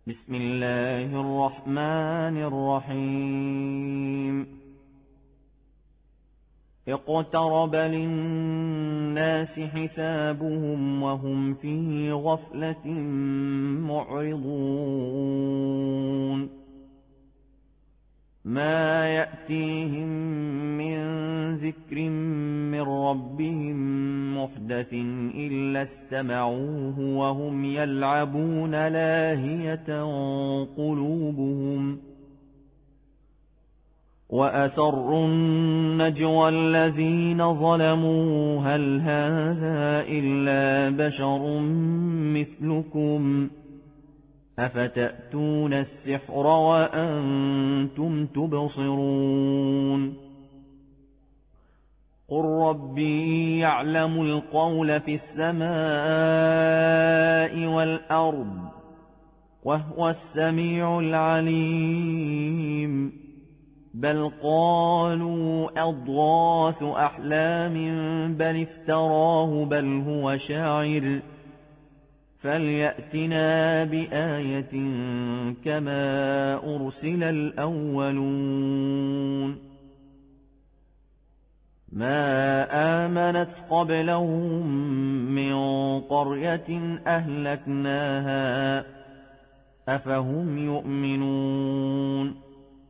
بسم الله الرحمن الرحيم اقترب للناس حسابهم وهم في غفلة معرضون ما يأتيهم من ذكر من ربهم محدث إلا استمعوه وهم يلعبون لاهية قلوبهم وأسروا النجوى الذين ظلموا هل هذا إلا بشر مثلكم أفتأتون السحر وأنتم تبصرون قل ربي يعلم القول في السماء والأرض وهو السميع العليم بل قالوا أضغاث أحلام بل افتراه بل هو شاعر فليأتنا بآية كما أرسل الأولون ما آمنت قبلهم من قرية أهلكناها أفهم يؤمنون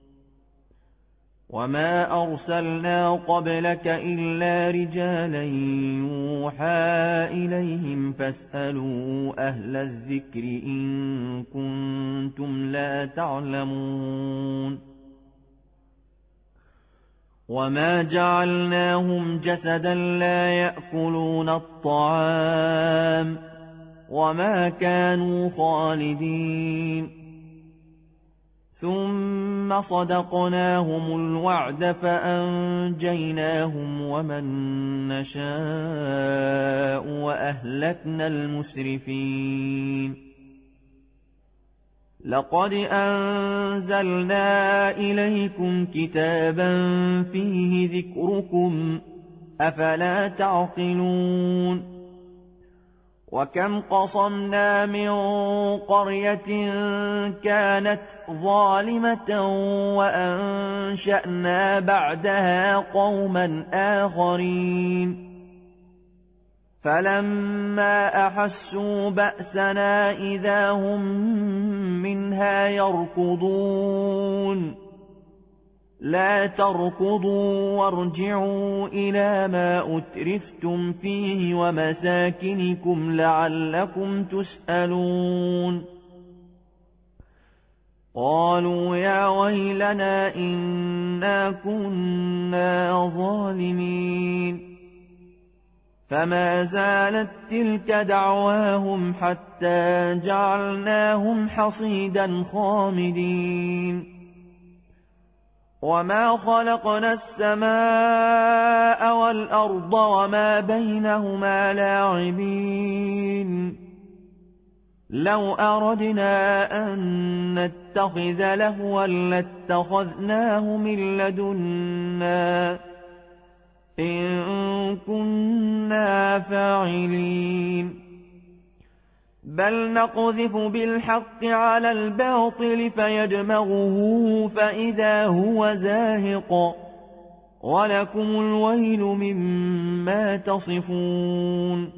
وما أرسلنا قبلك إلا رجالا يوحى إليهم فاسألوا أهل الذكر إن كنتم لا تعلمون وما جعلناهم جسدا لا يأكلون الطعام وما كانوا خالدين ثم صدقناهم الوعد فأنجيناهم ومن نشاء وأهلكنا المسرفين لقد أنزلنا إليكم كتابا فيه ذكركم أفلا تعقلون وكم قصمنا من قرية كانت ظالمة وأنشأنا بعدها قوما آخرين فلما أحسوا بأسنا إذا هم منها يركضون لا تركضوا وارجعوا إلى ما أترفتم فيه ومساكنكم لعلكم تسألون قالوا يا ويلنا إنا كنا ظالمين فما زالت تلك دعواهم حتى جعلناهم حصيدا خامدين وما خلقنا السماء والأرض وما بينهما لاعبين لو أردنا أن نتخذ لهوا لاتخذناه من لدنا إن كنا فاعلين بل نقذف بالحق على الباطل فيدمغه فإذا هو زاهق ولكم الويل مما تصفون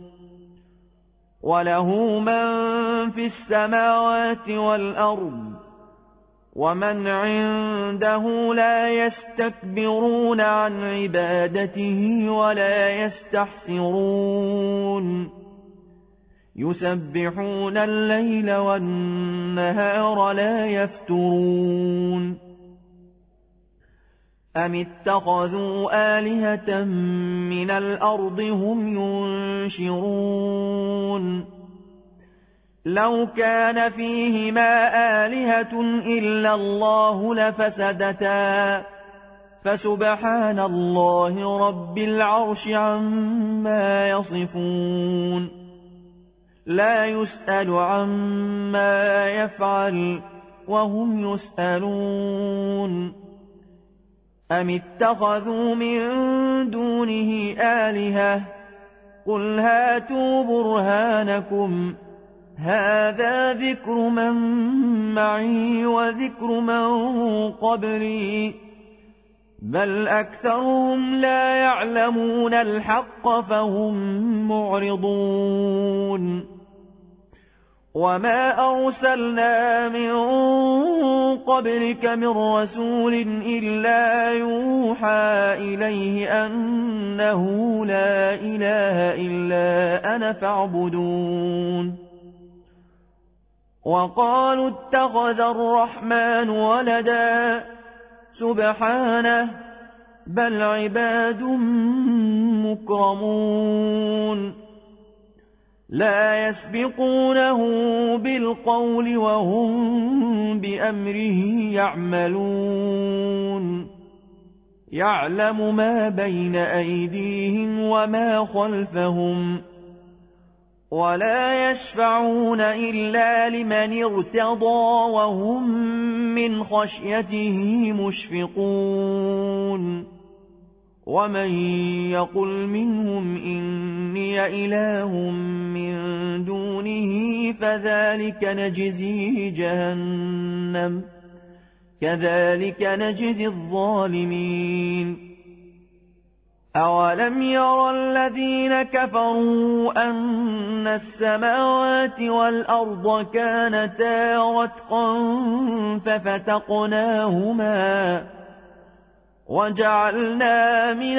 وله من في السماوات والأرض ومن عنده لا يستكبرون عن عبادته ولا يستحسرون يسبحون الليل والنهار لا يفترون أم اتخذوا آلهة من الأرض هم ينشرون لو كان فيهما آلهة إلا الله لفسدتا فسبحان الله رب العرش عما يصفون لا يسأل عما يفعل وهم يسألون أم اتخذوا من دونه آلهة قل هاتوا برهانكم هذا ذكر من معي وذكر من قبلي بل أكثرهم لا يعلمون الحق فهم معرضون وما أرسلنا من قبلك من رسول إلا يوحى إليه أنه لا إله إلا أنا فاعبدون وقالوا اتخذ الرحمن ولدا سبحانه بل عباد مكرمون لا يسبقونه بالقول وهم بأمره يعملون يعلم ما بين أيديهم وما خلفهم ولا يشفعون إلا لمن ارتضى وهم من خشيته مشفقون ومن يقل منهم إني إله من دونه فذلك نجزيه جهنم كذلك نجزي الظالمين أولم يرى الذين كفروا أن السماوات والأرض كانتا رتقا ففتقناهما وجعلنا من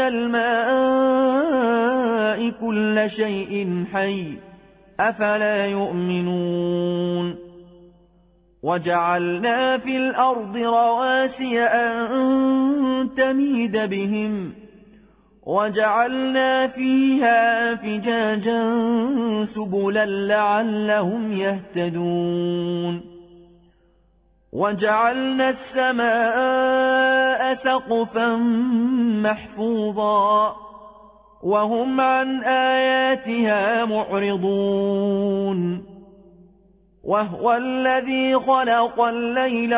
الماء كل شيء حي أفلا يؤمنون وجعلنا في الأرض رواسي أن تميد بهم وجعلنا فيها فجاجا سبلا لعلهم يهتدون وجعلنا السماء سقفا محفوظا وهم عن آياتها معرضون وهو الذي خلق الليل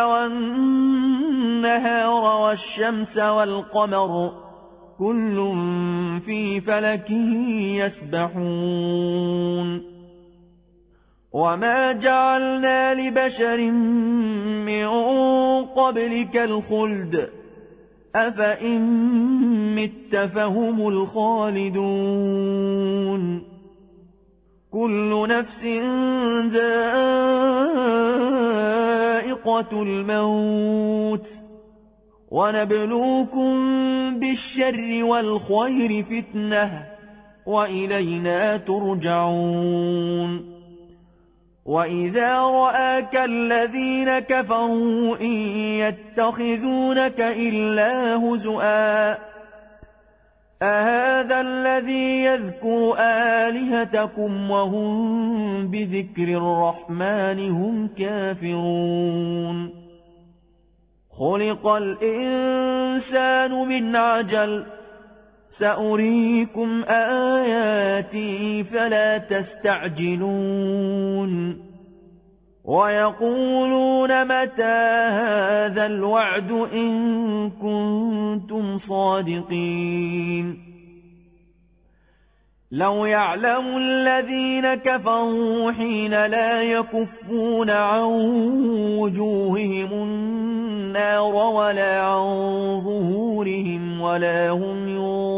والنهار والشمس والقمر كل في فلك يسبحون وما جعلنا لبشر من قبلك الخلد أفإن مت فهم الخالدون كل نفس ذائقة الموت ونبلوكم بالشر والخير فتنة وإلينا ترجعون وإذا رآك الذين كفروا إن يتخذونك إلا هزؤا أهذا الذي يذكر آلهتكم وهم بذكر الرحمن هم كافرون خلق الإنسان من عجل سأريكم آياتي فلا تستعجلون ويقولون متى هذا الوعد إن كنتم صادقين لو يعلم الذين كفروا حين لا يكفون عن وجوههم النار ولا عن ظهورهم ولا هم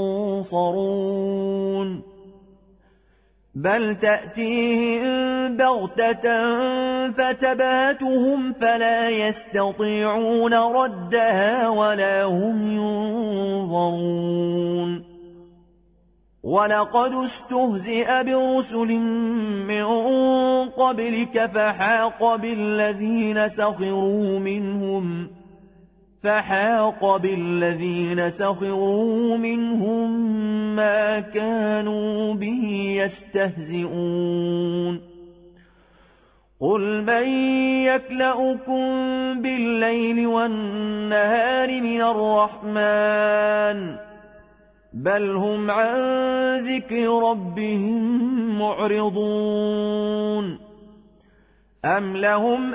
ينصرون بل تأتيهم بغتة فتبهتهم فلا يستطيعون ردها ولا هم ينظرون ولقد استهزئ برسل من قبلك فحاق بالذين سخروا منهم ما كانوا به يستهزئون قل من يكلؤكم بالليل والنهار من الرحمن بل هم عن ذكر ربهم معرضون أم لهم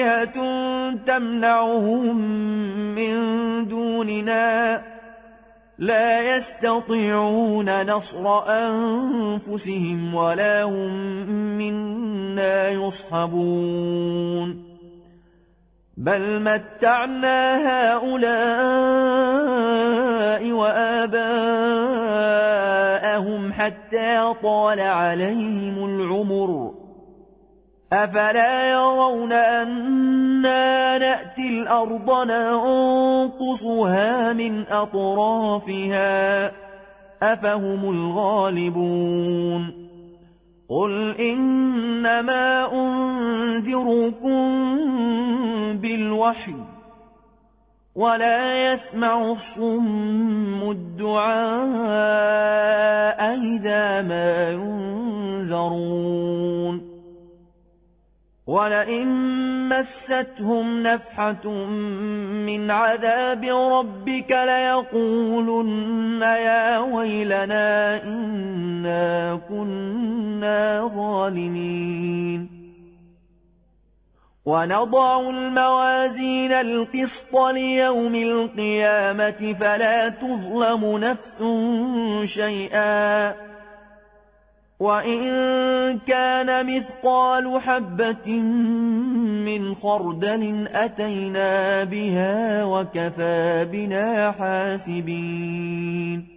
آلهة تمنعهم من دوننا لا يستطيعون نصر أنفسهم ولا هم منا يصحبون بل متعنا هؤلاء وآباءهم حتى طال عليهم العمر أفلا يرون أنا نأتي الأرض ننقصها من أطرافها أفهم الغالبون قل إنما أنذركم بالوحي ولا يسمع الصم الدعاء إذا ما ينذرون ولئن مستهم نفحة من عذاب ربك ليقولن يا ويلنا إنا كنا ظالمين ونضع الموازين القسط ليوم القيامة فلا تظلم نفس شيئا وإن كان مثقال حبة من خردل أتينا بها وكفى بنا حاسبين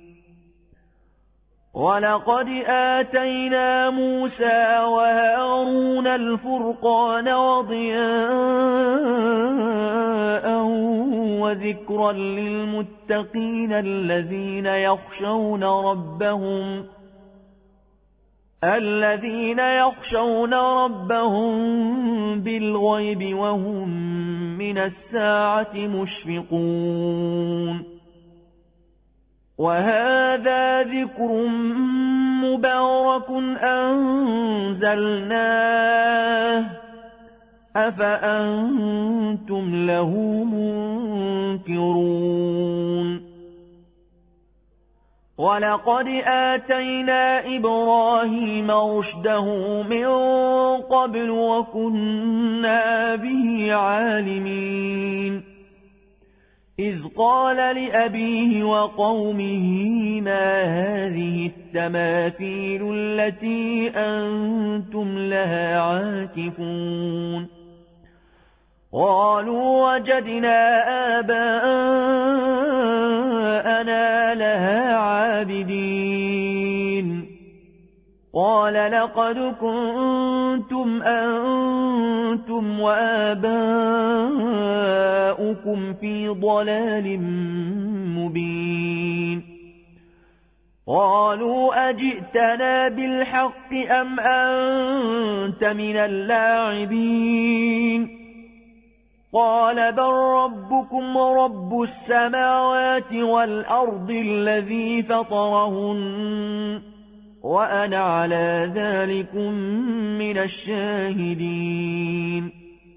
ولقد آتينا موسى وهارون الفرقان وضياء وذكرا للمتقين الذين يخشون ربهم بالغيب وهم من الساعة مشفقون وهذا ذكر مبارك أنزلناه أفأنتم له منكرون ولقد آتينا إبراهيم رشده من قبل وكنا به عالمين إذ قال لأبيه وقومه ما هذه التماثيل التي أنتم لها عاكفون قالوا وجدنا آباءنا لها عابدين قال لقد كنتم أنتم وآباؤكم في ضلال مبين قالوا أجئتنا بالحق أم أنت من اللاعبين قال بل ربكم رب السماوات والأرض الذي فطرهن وأنا على ذلكم من الشاهدين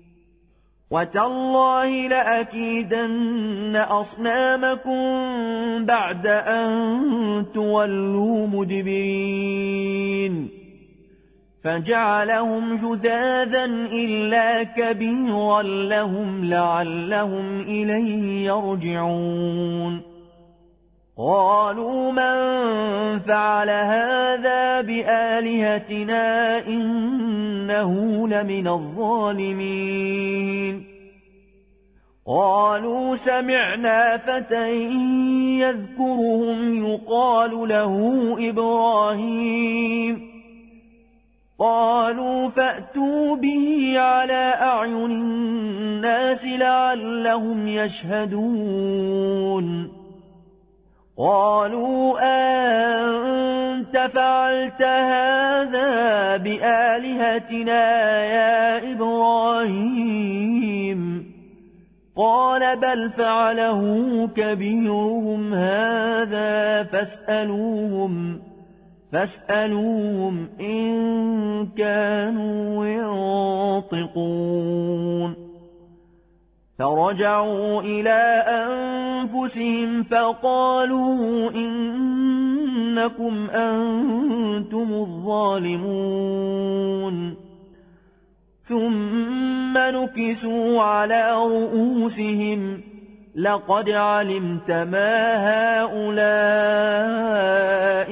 وتالله لأكيدن أصنامكم بعد أن تولوا مدبرين فجعلهم جذاذا إلا كبيرا لهم لعلهم إليه يرجعون قالوا من فعل هذا بآلهتنا إنه لمن الظالمين قالوا سمعنا فتى يذكرهم يقال له إبراهيم قالوا فأتوا به على أعين الناس لعلهم يشهدون قالوا أنت فعلت هذا بآلهتنا يا إبراهيم قال بل فعله كبيرهم هذا فاسألوهم إن كانوا ينطقون فرجعوا إلى أنفسهم فقالوا إنكم أنتم الظالمون ثم نكسوا على رؤوسهم لقد علمت ما هؤلاء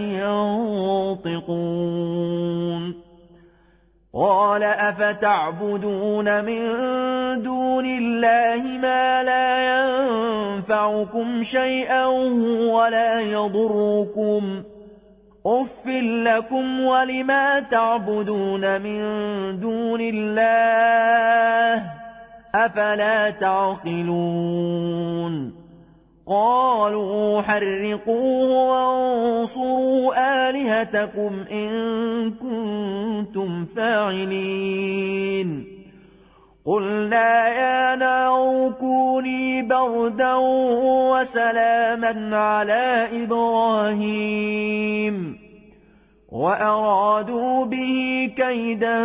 ينطقون قال أفتعبدون من دون الله ما لا ينفعكم شيئا ولا يضركم أف لكم ولما تعبدون من دون الله أفلا تعقلون قالوا حرقوه وانصروا آلهتكم إن كنتم فاعلين قلنا يا نار كوني بردا وسلاما على إبراهيم وأرادوا به كيدا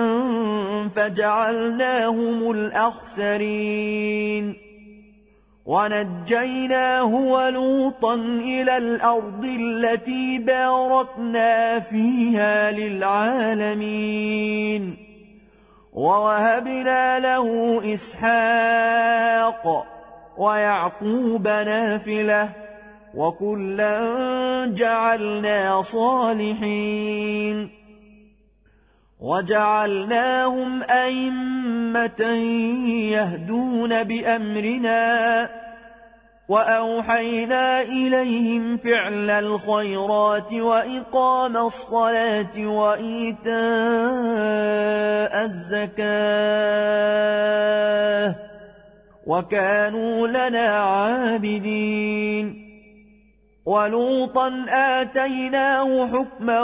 فجعلناهم الأخسرين ونجيناه ولوطا إلى الأرض التي باركنا فيها للعالمين ووهبنا له إسحاق ويعقوب نافلة وكلا جعلنا صالحين وجعلناهم أئمة يهدون بأمرنا وأوحينا إليهم فعل الخيرات وإقام الصلاة وإيتاء الزكاة وكانوا لنا عابدين ولوطا آتيناه حكما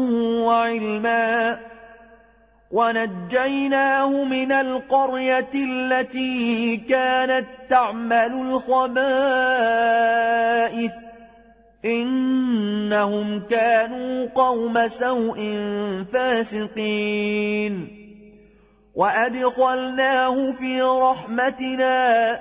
وعلما ونجيناه من القرية التي كانت تعمل الخبائث إنهم كانوا قوم سوء فاسقين وأدخلناه في رحمتنا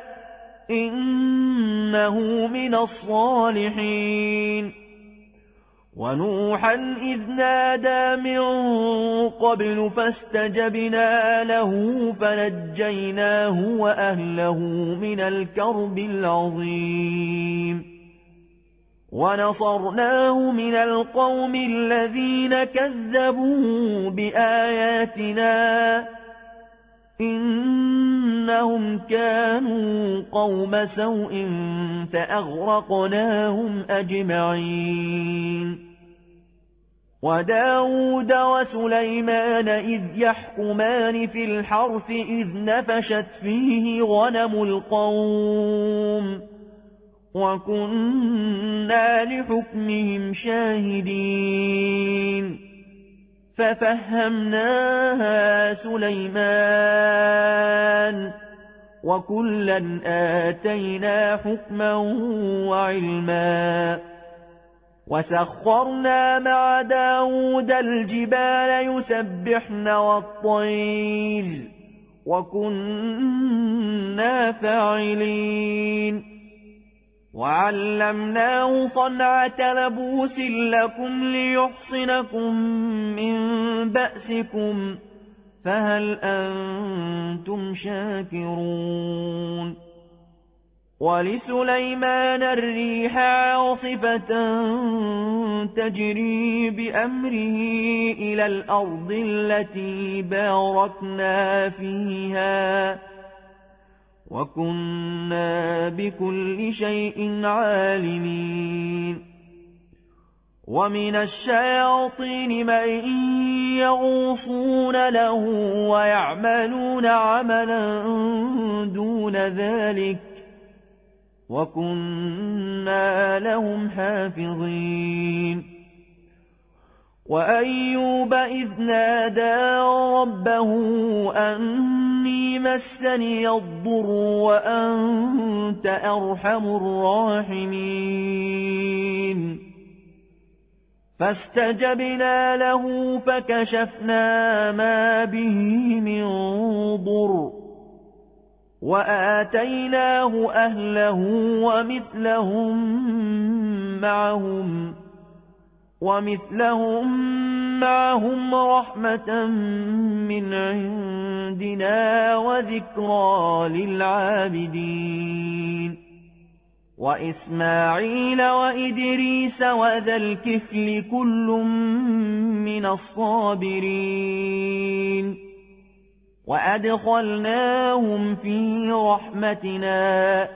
إنه من الصالحين ونوحا إذ نادى من قبل فاستجبنا له فنجيناه وأهله من الكرب العظيم ونصرناه من القوم الذين كذبوا بآياتنا إنهم كانوا قوم سوء فأغرقناهم أجمعين وداود وسليمان إذ يحكمان في الحرث إذ نفشت فيه غنم القوم وكنا لحكمهم شاهدين ففهمناها سليمان وكلا آتينا حكما وعلما وسخرنا مع داود الجبال يسبحن والطير وكنا فاعلين وعلمناه صنعة لبوس لكم ليحصنكم من بأسكم فهل أنتم شاكرون ولسليمان الريح عاصفة تجري بأمره إلى الأرض التي باركنا فيها وكنا بكل شيء عالمين ومن الشياطين من يغوصون له ويعملون عملا دون ذلك وكنا لهم حافظين وأيوب إذ نادى ربه أني مسني الضر وأنت أرحم الراحمين فاستجبنا له فكشفنا ما به من ضر وآتيناه أهله ومثلهم معهم رحمة من عندنا وذكرى للعابدين وإسماعيل وإدريس وذا الكفل كل من الصابرين وأدخلناهم في رحمتنا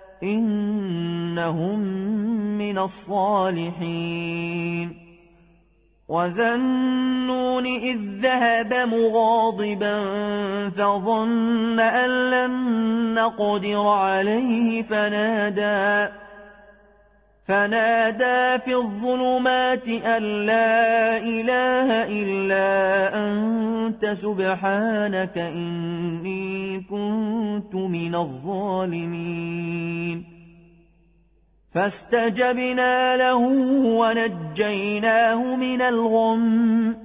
إنهم من الصالحين وذا النون إذ ذهب مغاضبا فظن أن لن نقدر عليه فنادى في الظلمات أن لا إله إلا أنت سبحانك إني كنت من الظالمين فاستجبنا له ونجيناه من الغم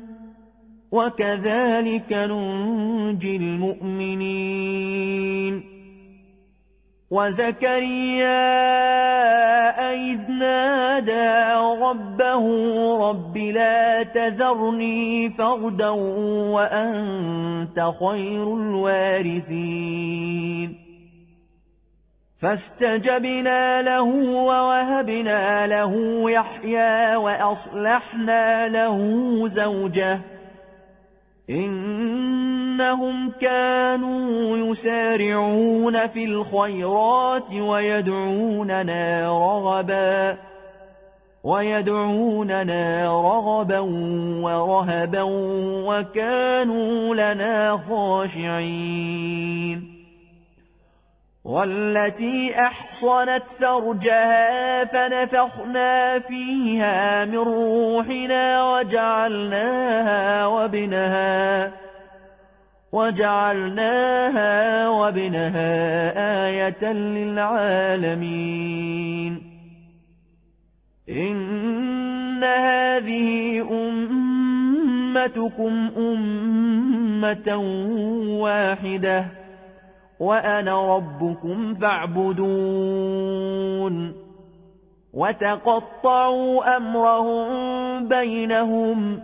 وكذلك ننجي المؤمنين وزكريا إذ نادى ربه رب لا تذرني فردا وأنت خير الوارثين فاستجبنا له ووهبنا له يحيى وأصلحنا له زوجه إنهم كانوا يسارعون في الخيرات ويدعوننا رغبا ورهبا وكانوا لنا خاشعين والتي أحصنت فرجها فنفخنا فيها من روحنا وجعلناها وابنها آية للعالمين إن هذه أمتكم أمة واحدة وأنا ربكم فاعبدون وتقطعوا أمرهم بينهم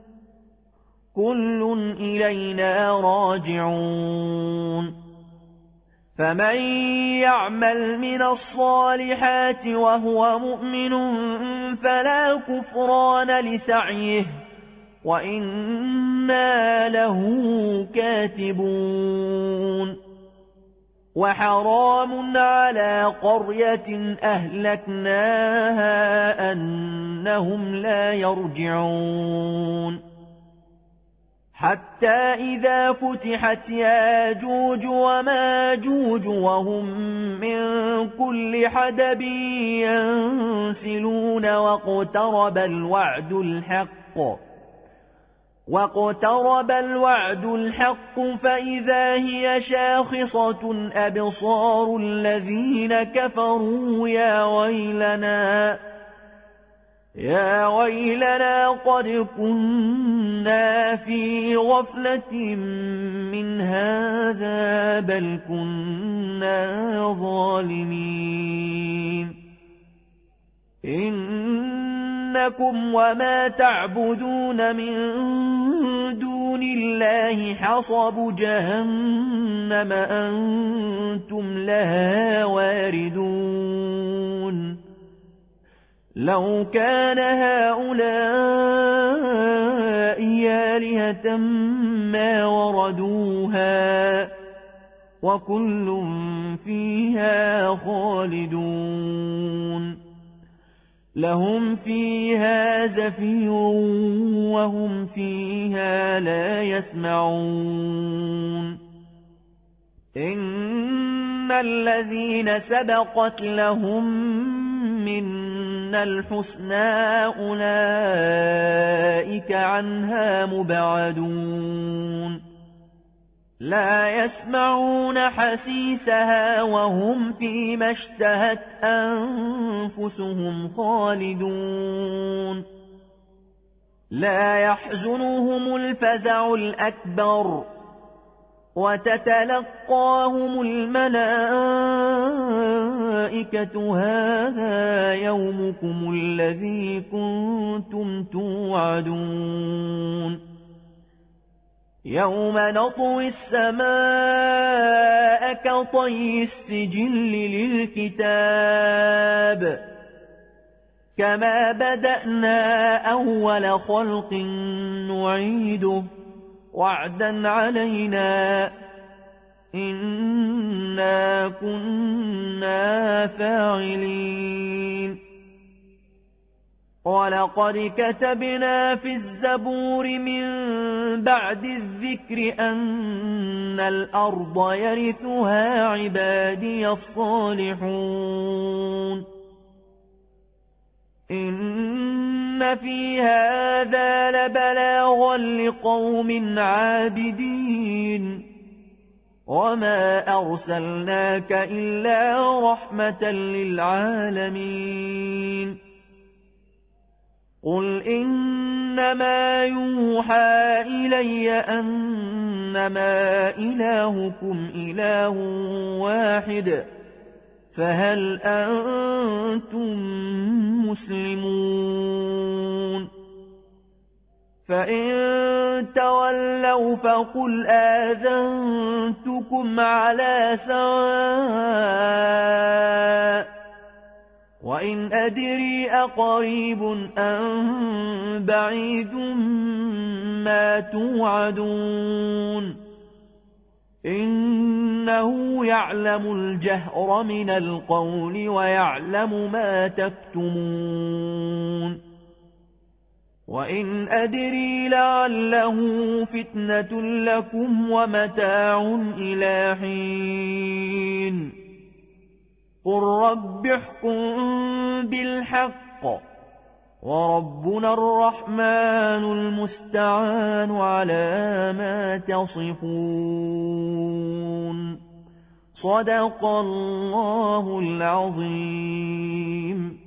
كل إلينا راجعون فمن يعمل من الصالحات وهو مؤمن فلا كفران لسعيه وإنا له كاتبون وحرام على قرية أهلكناها أنهم لا يرجعون حتى إذا فتحت ياجوج وماجوج وهم من كل حدب ينسلون واقترب الوعد الحق فإذا هي شاخصة أبصار الذين كفروا يا ويلنا قد كنا في غفلة من هذا بل كنا ظالمين إنكم وما تعبدون من دون الله حصب جهنم أنتم لها واردون لو كان هؤلاء آلهة ما وردوها وكل فيها خالدون لهم فيها زفير وهم فيها لا يسمعون إن الذين سبقت لهم منا الحسنى أولئك عنها مبعدون لا يسمعون حسيسها وهم فيما اشتهت أنفسهم خالدون لا يحزنهم الفزع الأكبر وتتلقاهم الملائكة هذا يومكم الذي كنتم توعدون يوم نطوي السماء كطي السجل للكتاب كما بدأنا أول خلق نعيده وعدا علينا إنا كنا فاعلين ولقد كتبنا في الزبور من بعد الذكر أن الأرض يرثها عبادي الصالحون إن في هذا لبلاغا لقوم عابدين وما أرسلناك إلا رحمة للعالمين قل إنما يوحى إلي أنما إلهكم إله واحد فهل أنتم مسلمون فإن تولوا فقل آذنتكم على سواء وإن أدري أقريب أم بعيد ما توعدون إنه يعلم الجهر من القول ويعلم ما تكتمون وإن أدري لعله فتنة لكم ومتاع إلى حين قل رب احكم بالحق وربنا الرحمن المستعان على ما تصفون صدق الله العظيم.